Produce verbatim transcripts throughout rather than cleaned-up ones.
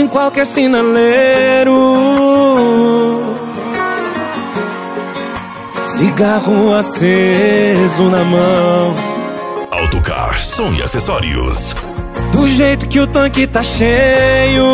em qualquer sinaleiro. Cigarro aceso na mão. Autocar, som e acessórios. Do jeito que o tanque tá cheio,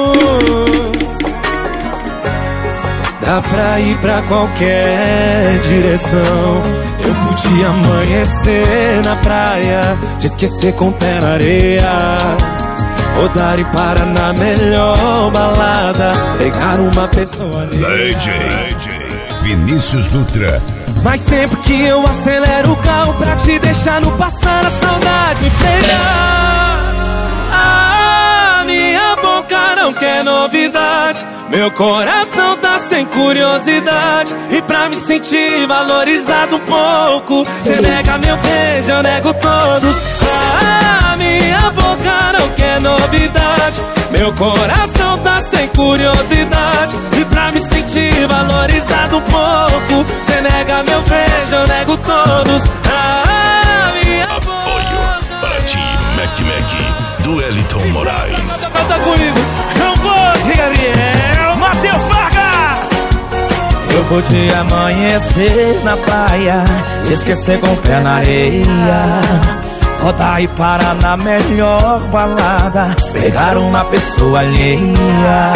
dá pra ir pra qualquer direção. Eu podia amanhecer na praia, te esquecer com o pé na areia, rodar e parar na melhor balada, pegar uma pessoa ali. D J Vinícius Dutra. Mas sempre que eu acelero o carro pra te deixar no passado, a saudade me pega. A minha boca não quer novidade, meu coração tá sem curiosidade. E pra me sentir valorizado um pouco, cê nega meu beijo, eu nego todos. A minha boca não quer novidade, meu coração tá sem curiosidade. E pra me sentir valorizado um pouco, cê nega meu beijo, eu nego todos. A minha Apoio para ti, Mac Mac, do Eliton Moraes. Canta comigo, Rambose, Gabriel, Matheus Vargas. Eu podia amanhecer na praia, te esquecer com o pé na areia, rodar e parar na melhor balada, pegar uma pessoa alheia.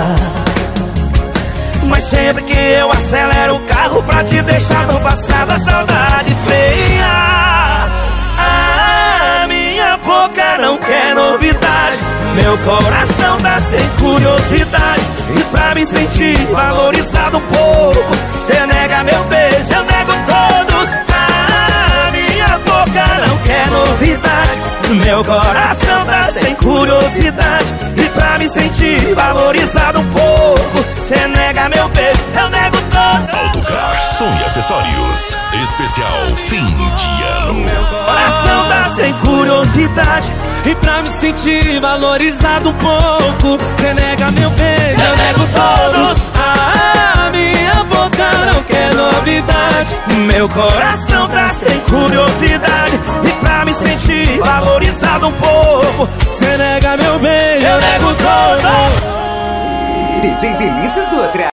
Mas sempre que eu acelero o carro pra te deixar no passado, a saudade freia. A minha boca não quer novidade, meu coração tá sem curiosidade. E pra me sentir valorizado um pouco, cê nega meu beijo, eu nego todos. A minha boca não quer novidade, meu coração tá sem curiosidade. E pra me sentir valorizado um pouco, cê nega meu beijo, eu nego todo. Autocar, som e acessórios. Especial fim de ano. Meu coração tá sem curiosidade. E pra me sentir valorizado um pouco, cê nega meu beijo, eu nego todos. A minha boca não quer novidade, meu coração tá sem curiosidade. E pra me sentir valorizado um pouco, cê nega meu beijo, eu nego todo. D J Vinícius Dutra.